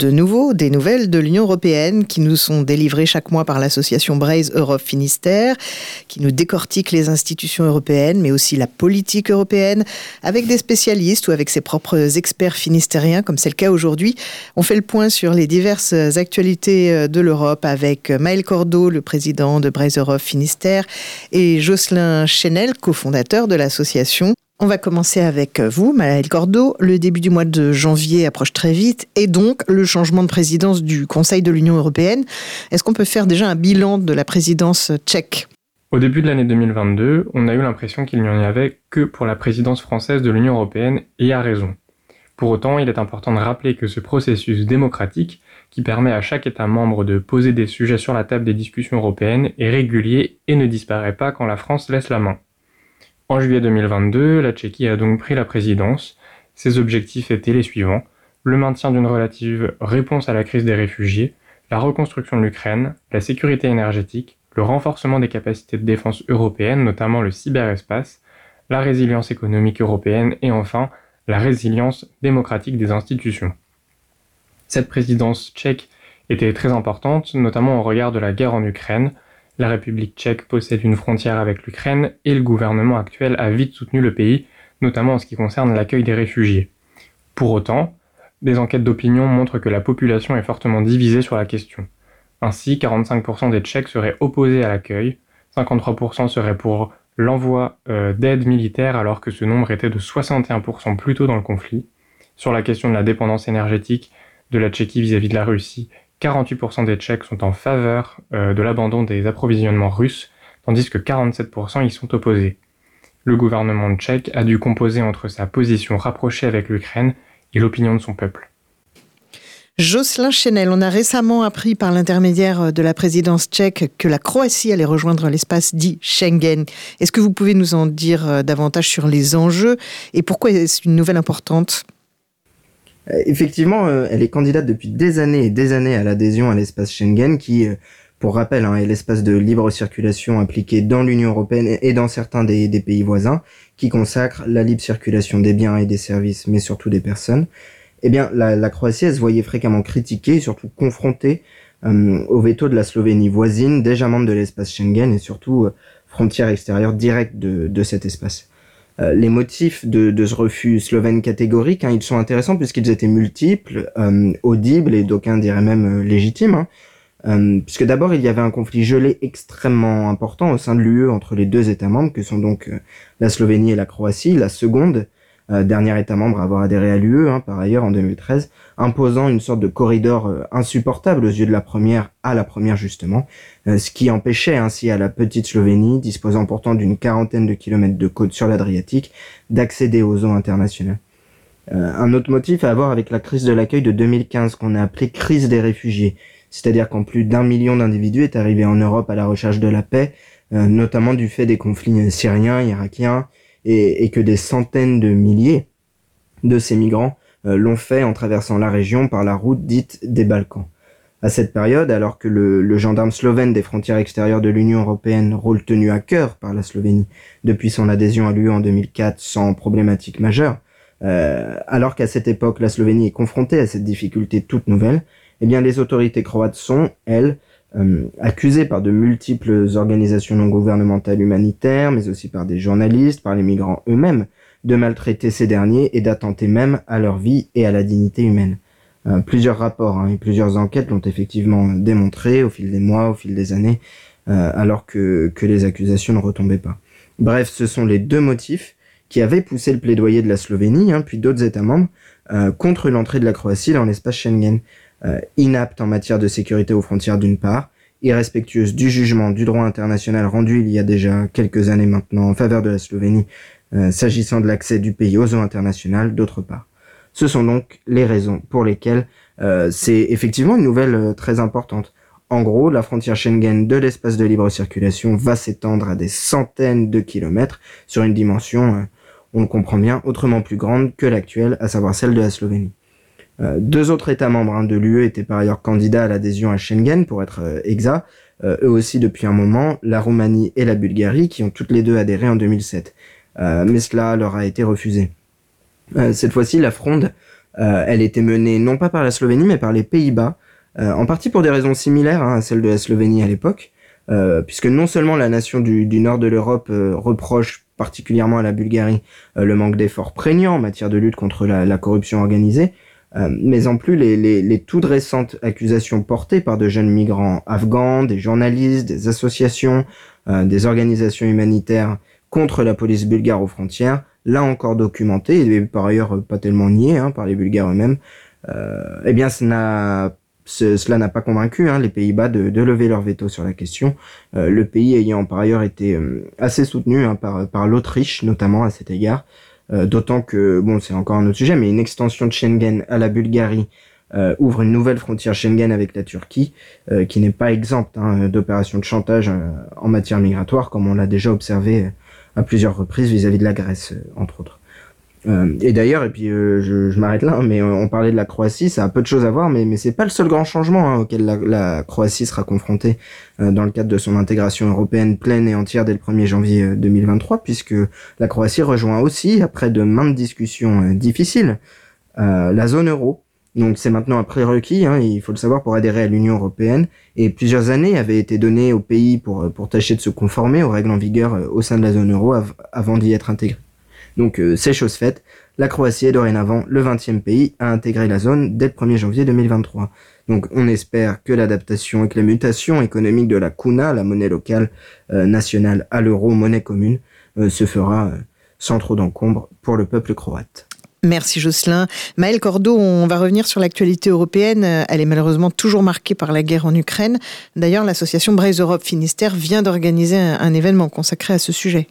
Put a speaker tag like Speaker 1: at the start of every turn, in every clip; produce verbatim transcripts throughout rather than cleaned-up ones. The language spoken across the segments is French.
Speaker 1: De nouveau, des nouvelles de l'Union européenne qui nous sont délivrées chaque mois par l'association Braise Europe Finistère, qui nous décortique les institutions européennes, mais aussi la politique européenne, avec des spécialistes ou avec ses propres experts finistériens, comme c'est le cas aujourd'hui. On fait le point sur les diverses actualités de l'Europe avec Maël Cordeau, le président de Braise Europe Finistère, et Jocelyn Chenel, cofondateur de l'association. On va commencer avec vous, Maël Cordeau. Le début du mois de janvier approche très vite et donc le changement de présidence du Conseil de l'Union européenne. Est-ce qu'on peut faire déjà un bilan de la présidence tchèque ?
Speaker 2: Au début de l'année deux mille vingt-deux, on a eu l'impression qu'il n'y en avait que pour la présidence française de l'Union européenne, et à raison. Pour autant, il est important de rappeler que ce processus démocratique, qui permet à chaque État membre de poser des sujets sur la table des discussions européennes, est régulier et ne disparaît pas quand la France laisse la main. En juillet deux mille vingt-deux, la Tchéquie a donc pris la présidence. Ses objectifs étaient les suivants: le maintien d'une relative réponse à la crise des réfugiés, la reconstruction de l'Ukraine, la sécurité énergétique, le renforcement des capacités de défense européennes, notamment le cyberespace, la résilience économique européenne et enfin la résilience démocratique des institutions. Cette présidence tchèque était très importante, notamment au regard de la guerre en Ukraine. La République tchèque possède une frontière avec l'Ukraine et le gouvernement actuel a vite soutenu le pays, notamment en ce qui concerne l'accueil des réfugiés. Pour autant, des enquêtes d'opinion montrent que la population est fortement divisée sur la question. Ainsi, quarante-cinq pour cent des Tchèques seraient opposés à l'accueil, cinquante-trois pour cent seraient pour l'envoi euh, d'aide militaire alors que ce nombre était de soixante et un pour cent plus tôt dans le conflit. Sur la question de la dépendance énergétique de la Tchéquie vis-à-vis de la Russie, quarante-huit pour cent des Tchèques sont en faveur euh, de l'abandon des approvisionnements russes, tandis que quarante-sept pour cent y sont opposés. Le gouvernement tchèque a dû composer entre sa position rapprochée avec l'Ukraine et l'opinion de son peuple.
Speaker 1: Jocelyn Chenel, on a récemment appris par l'intermédiaire de la présidence tchèque que la Croatie allait rejoindre l'espace dit Schengen. Est-ce que vous pouvez nous en dire davantage sur les enjeux et pourquoi est-ce une nouvelle importante ?
Speaker 3: Effectivement, euh, elle est candidate depuis des années et des années à l'adhésion à l'espace Schengen qui, euh, pour rappel, hein, est l'espace de libre circulation appliqué dans l'Union européenne et dans certains des, des pays voisins, qui consacre la libre circulation des biens et des services, mais surtout des personnes. Eh bien, la, la Croatie, elle se voyait fréquemment critiquée et surtout confrontée euh, au veto de la Slovénie voisine, déjà membre de l'espace Schengen et surtout euh, frontière extérieure directe de, de cet espace. Euh, les motifs de, de ce refus slovène catégorique, hein, ils sont intéressants puisqu'ils étaient multiples, euh, audibles et d'aucuns diraient même euh, légitimes. Hein, euh, puisque d'abord, il y avait un conflit gelé extrêmement important au sein de l'U E entre les deux États membres, que sont donc euh, la Slovénie et la Croatie. La seconde, euh, dernier État membre à avoir adhéré à l'U E, hein, par ailleurs, en deux mille treize, imposant une sorte de corridor euh, insupportable aux yeux de la première à la première, justement, euh, ce qui empêchait ainsi à la petite Slovénie, disposant pourtant d'une quarantaine de kilomètres de côte sur l'Adriatique, d'accéder aux eaux internationales. Euh, un autre motif à avoir avec la crise de l'accueil de deux mille quinze, qu'on a appelée crise des réfugiés, c'est-à-dire qu'en plus d'un million d'individus est arrivé en Europe à la recherche de la paix, euh, notamment du fait des conflits syriens, irakiens, et, et que des centaines de milliers de ces migrants euh, l'ont fait en traversant la région par la route dite des Balkans. À cette période, alors que le, le gendarme slovène des frontières extérieures de l'Union européenne, rôle tenu à cœur par la Slovénie depuis son adhésion à l'U E en deux mille quatre sans problématique majeure, euh, alors qu'à cette époque la Slovénie est confrontée à cette difficulté toute nouvelle, eh bien les autorités croates sont, elles, euh, accusées par de multiples organisations non gouvernementales humanitaires, mais aussi par des journalistes, par les migrants eux-mêmes, de maltraiter ces derniers et d'attenter même à leur vie et à la dignité humaine. Euh, plusieurs rapports hein, et plusieurs enquêtes l'ont effectivement démontré au fil des mois, au fil des années, euh, alors que, que les accusations ne retombaient pas. Bref, ce sont les deux motifs qui avaient poussé le plaidoyer de la Slovénie, hein, puis d'autres États membres, euh, contre l'entrée de la Croatie dans l'espace Schengen. Euh, inapte en matière de sécurité aux frontières d'une part, irrespectueuse du jugement du droit international rendu il y a déjà quelques années maintenant en faveur de la Slovénie, euh, s'agissant de l'accès du pays aux eaux internationales d'autre part. Ce sont donc les raisons pour lesquelles euh, c'est effectivement une nouvelle euh, très importante. En gros, la frontière Schengen de l'espace de libre circulation va s'étendre à des centaines de kilomètres sur une dimension, euh, on le comprend bien, autrement plus grande que l'actuelle, à savoir celle de la Slovénie. Euh, deux autres États membres hein, de l'U E étaient par ailleurs candidats à l'adhésion à Schengen, pour être euh, exact, euh, eux aussi depuis un moment, la Roumanie et la Bulgarie, qui ont toutes les deux adhéré en deux mille sept. Euh, mais cela leur a été refusé. Euh, cette fois-ci, la fronde Euh, elle était menée non pas par la Slovénie, mais par les Pays-Bas, euh, en partie pour des raisons similaires hein, à celles de la Slovénie à l'époque, euh, puisque non seulement la nation du, du nord de l'Europe euh, reproche particulièrement à la Bulgarie euh, le manque d'efforts prégnants en matière de lutte contre la, la corruption organisée, euh, mais en plus les, les, les toutes récentes accusations portées par de jeunes migrants afghans, des journalistes, des associations, euh, des organisations humanitaires contre la police bulgare aux frontières, là encore documentées, et par ailleurs pas tellement niées hein, par les Bulgares eux-mêmes, euh, eh bien ça n'a, ce, cela n'a pas convaincu hein, les Pays-Bas de, de lever leur veto sur la question, euh, le pays ayant par ailleurs été euh, assez soutenu hein, par, par l'Autriche notamment à cet égard, euh, d'autant que, bon c'est encore un autre sujet, mais une extension de Schengen à la Bulgarie euh, ouvre une nouvelle frontière Schengen avec la Turquie, euh, qui n'est pas exempte hein, d'opérations de chantage euh, en matière migratoire, comme on l'a déjà observé euh, à plusieurs reprises vis-à-vis de la Grèce, euh, entre autres. Euh, et d'ailleurs, et puis euh, je, je m'arrête là, hein, mais on parlait de la Croatie, ça a peu de choses à voir, mais, mais c'est pas le seul grand changement hein, auquel la, la Croatie sera confrontée euh, dans le cadre de son intégration européenne pleine et entière dès le premier janvier deux mille vingt-trois, puisque la Croatie rejoint aussi, après de maintes discussions euh, difficiles, euh, la zone euro. Donc c'est maintenant un prérequis, hein, il faut le savoir, pour adhérer à l'Union européenne, et plusieurs années avaient été données au pays pour, pour tâcher de se conformer aux règles en vigueur euh, au sein de la zone euro av- avant d'y être intégré. Donc euh, c'est chose faite, la Croatie est dorénavant le vingtième pays à intégrer la zone dès le premier janvier deux mille vingt-trois. Donc on espère que l'adaptation et que la mutation économique de la kuna, la monnaie locale euh, nationale, à l'euro, monnaie commune, euh, se fera euh, sans trop d'encombre pour le peuple croate.
Speaker 1: Merci Jocelyn. Maëlle Cordo, on va revenir sur l'actualité européenne. Elle est malheureusement toujours marquée par la guerre en Ukraine. D'ailleurs, l'association Braise Europe Finistère vient d'organiser un, un événement consacré à ce sujet.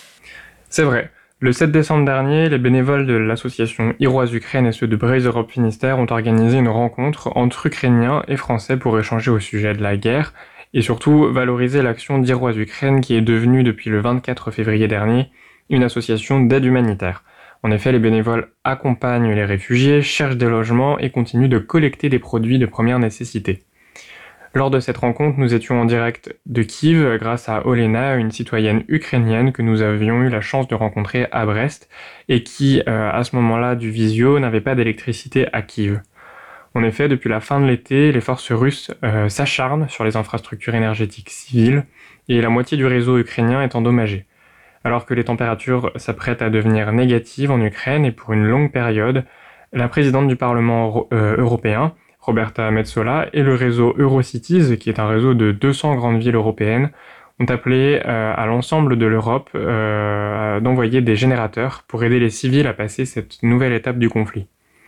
Speaker 2: C'est vrai. Le sept décembre dernier, les bénévoles de l'association Iroise Ukraine et ceux de Braise Europe Finistère ont organisé une rencontre entre Ukrainiens et Français pour échanger au sujet de la guerre et surtout valoriser l'action d'Iroise Ukraine qui est devenue depuis le vingt-quatre février dernier une association d'aide humanitaire. En effet, les bénévoles accompagnent les réfugiés, cherchent des logements et continuent de collecter des produits de première nécessité. Lors de cette rencontre, nous étions en direct de Kiev grâce à Olena, une citoyenne ukrainienne que nous avions eu la chance de rencontrer à Brest et qui, euh, à ce moment-là du visio, n'avait pas d'électricité à Kiev. En effet, depuis la fin de l'été, les forces russes euh, s'acharnent sur les infrastructures énergétiques civiles et la moitié du réseau ukrainien est endommagée. Alors que les températures s'apprêtent à devenir négatives en Ukraine et pour une longue période, la présidente du Parlement euro- euh, européen, Roberta Metsola, et le réseau Eurocities, qui est un réseau de deux cents grandes villes européennes, ont appelé euh, à l'ensemble de l'Europe euh, d'envoyer des générateurs pour aider les civils à passer cette nouvelle étape du conflit.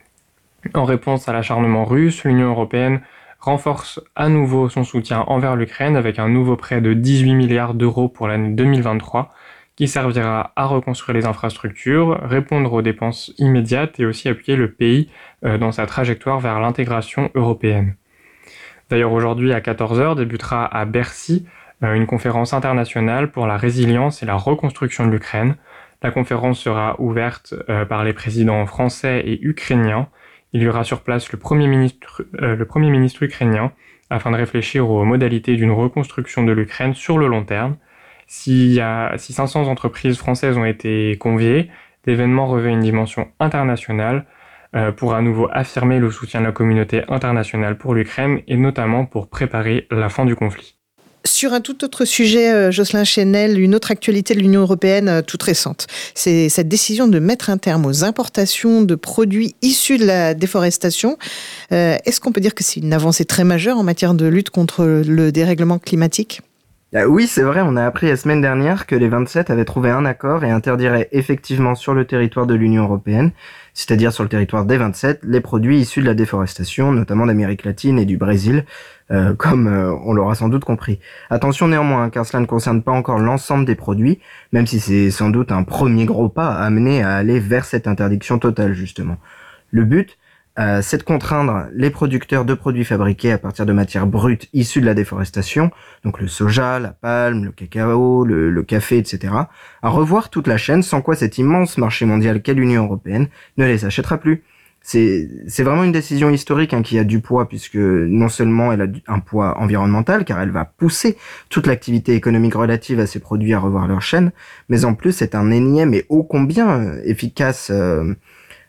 Speaker 2: En réponse à l'acharnement russe, l'Union européenne renforce à nouveau son soutien envers l'Ukraine avec un nouveau prêt de dix-huit milliards d'euros pour l'année deux mille vingt-trois, qui servira à reconstruire les infrastructures, répondre aux dépenses immédiates et aussi appuyer le pays dans sa trajectoire vers l'intégration européenne. D'ailleurs, aujourd'hui à quatorze heures débutera à Bercy une conférence internationale pour la résilience et la reconstruction de l'Ukraine. La conférence sera ouverte par les présidents français et ukrainiens. Il y aura sur place le Premier ministre, euh, le Premier ministre ukrainien afin de réfléchir aux modalités d'une reconstruction de l'Ukraine sur le long terme. Si, y a, si cinq cents entreprises françaises ont été conviées, l'événement revêt une dimension internationale euh, pour à nouveau affirmer le soutien de la communauté internationale pour l'Ukraine et notamment pour préparer la fin du conflit.
Speaker 1: Sur un tout autre sujet, Jocelyn Chenel, une autre actualité de l'Union européenne toute récente. C'est cette décision de mettre un terme aux importations de produits issus de la déforestation. Euh, est-ce qu'on peut dire que c'est une avancée très majeure en matière de lutte contre le dérèglement climatique ?
Speaker 3: Ah oui, c'est vrai, on a appris la semaine dernière que les vingt-sept avaient trouvé un accord et interdiraient effectivement sur le territoire de l'Union européenne, c'est-à-dire sur le territoire des vingt-sept, les produits issus de la déforestation, notamment d'Amérique latine et du Brésil, euh, comme euh, on l'aura sans doute compris. Attention néanmoins, hein, car cela ne concerne pas encore l'ensemble des produits, même si c'est sans doute un premier gros pas amené à aller vers cette interdiction totale, justement. Le but, Euh, c'est de contraindre les producteurs de produits fabriqués à partir de matières brutes issues de la déforestation, donc le soja, la palme, le cacao, le, le café, et cetera, à revoir toute la chaîne, sans quoi cet immense marché mondial qu'est l'Union européenne ne les achètera plus. C'est, c'est vraiment une décision historique hein, qui a du poids, puisque non seulement elle a un poids environnemental, car elle va pousser toute l'activité économique relative à ces produits à revoir leur chaîne, mais en plus c'est un énième et ô combien efficace... Euh,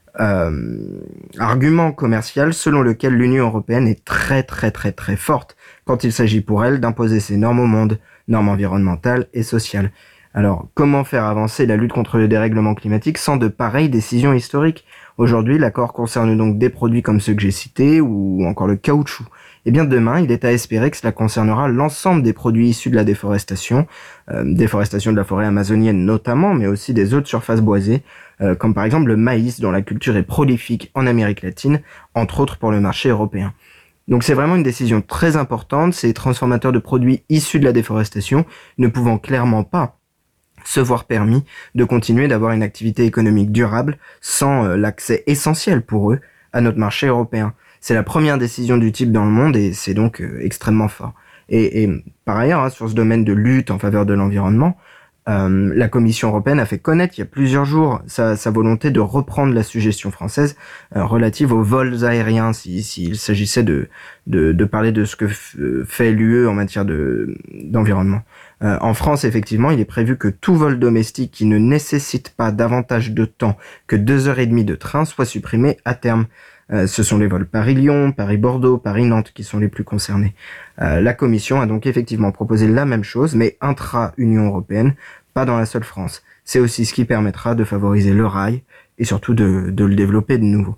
Speaker 3: euh, argument commercial selon lequel l'Union européenne est très très très très forte quand il s'agit pour elle d'imposer ses normes au monde, normes environnementales et sociales. Alors, comment faire avancer la lutte contre le dérèglement climatique sans de pareilles décisions historiques ? Aujourd'hui, l'accord concerne donc des produits comme ceux que j'ai cités ou encore le caoutchouc. Eh bien, demain, il est à espérer que cela concernera l'ensemble des produits issus de la déforestation, euh, déforestation de la forêt amazonienne notamment, mais aussi des autres surfaces boisées, euh, comme par exemple le maïs dont la culture est prolifique en Amérique latine, entre autres pour le marché européen. Donc c'est vraiment une décision très importante, ces transformateurs de produits issus de la déforestation ne pouvant clairement pas se voir permis de continuer d'avoir une activité économique durable sans euh, l'accès essentiel pour eux à notre marché européen. C'est la première décision du type dans le monde et c'est donc euh, extrêmement fort. Et, et par ailleurs, hein, sur ce domaine de lutte en faveur de l'environnement, euh, la Commission européenne a fait connaître il y a plusieurs jours sa, sa volonté de reprendre la suggestion française euh, relative aux vols aériens, s'il si, si s'agissait de, de, de parler de ce que f- fait l'U E en matière de, d'environnement. Euh, en France, effectivement, il est prévu que tout vol domestique qui ne nécessite pas davantage de temps que deux heures et demie de train soit supprimé à terme. Euh, ce sont les vols Paris-Lyon, Paris-Bordeaux, Paris-Nantes qui sont les plus concernés. Euh, la Commission a donc effectivement proposé la même chose, mais intra-Union européenne, pas dans la seule France. C'est aussi ce qui permettra de favoriser le rail et surtout de, de le développer de nouveau.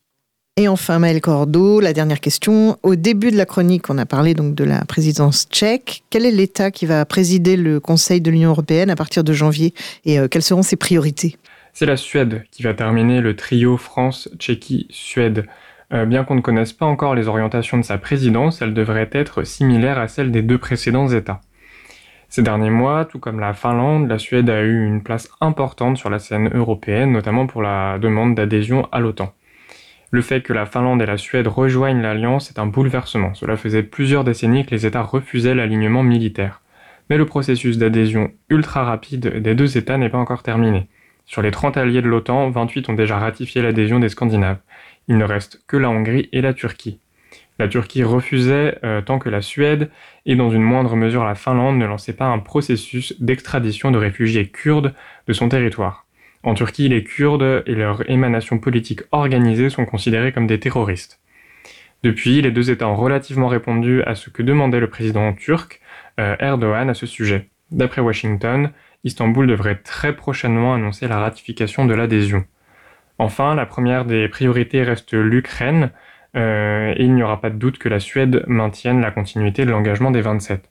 Speaker 1: Et enfin, Maëlle Cordo, la dernière question. Au début de la chronique, on a parlé donc de la présidence tchèque. Quel est l'État qui va présider le Conseil de l'Union européenne à partir de janvier et euh, quelles seront ses priorités ?
Speaker 2: C'est la Suède qui va terminer le trio France, Tchéquie, Suède. Euh, bien qu'on ne connaisse pas encore les orientations de sa présidence, elle devrait être similaire à celle des deux précédents États. Ces derniers mois, tout comme la Finlande, la Suède a eu une place importante sur la scène européenne, notamment pour la demande d'adhésion à l'OTAN. Le fait que la Finlande et la Suède rejoignent l'Alliance est un bouleversement. Cela faisait plusieurs décennies que les États refusaient l'alignement militaire. Mais le processus d'adhésion ultra rapide des deux États n'est pas encore terminé. Sur les trente alliés de l'OTAN, vingt-huit ont déjà ratifié l'adhésion des Scandinaves. Il ne reste que la Hongrie et la Turquie. La Turquie refusait euh, tant que la Suède et dans une moindre mesure la Finlande ne lançaient pas un processus d'extradition de réfugiés kurdes de son territoire. En Turquie, les Kurdes et leurs émanations politiques organisées sont considérés comme des terroristes. Depuis, les deux États ont relativement répondu à ce que demandait le président turc euh, Erdogan à ce sujet. D'après Washington, Istanbul devrait très prochainement annoncer la ratification de l'adhésion. Enfin, la première des priorités reste l'Ukraine, euh, et il n'y aura pas de doute que la Suède maintienne la continuité de l'engagement des vingt-sept.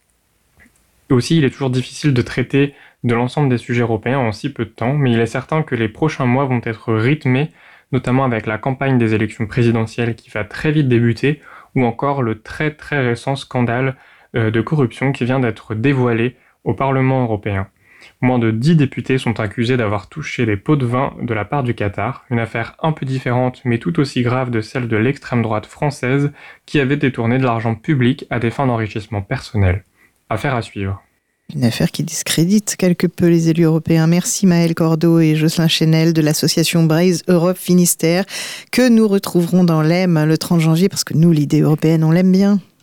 Speaker 2: Aussi, il est toujours difficile de traiter de l'ensemble des sujets européens en si peu de temps, mais il est certain que les prochains mois vont être rythmés, notamment avec la campagne des élections présidentielles qui va très vite débuter, ou encore le très très récent scandale euh, de corruption qui vient d'être dévoilé au Parlement européen. Moins de dix députés sont accusés d'avoir touché des pots de vin de la part du Qatar, une affaire un peu différente mais tout aussi grave de celle de l'extrême droite française qui avait détourné de l'argent public à des fins d'enrichissement personnel. Affaire à suivre.
Speaker 1: Une affaire qui discrédite quelque peu les élus européens. Merci Maëlle Cordo et Jocelyn Chenel de l'association Braze Europe Finistère que nous retrouverons dans l'E M le trente janvier parce que nous, l'idée européenne, on l'aime bien.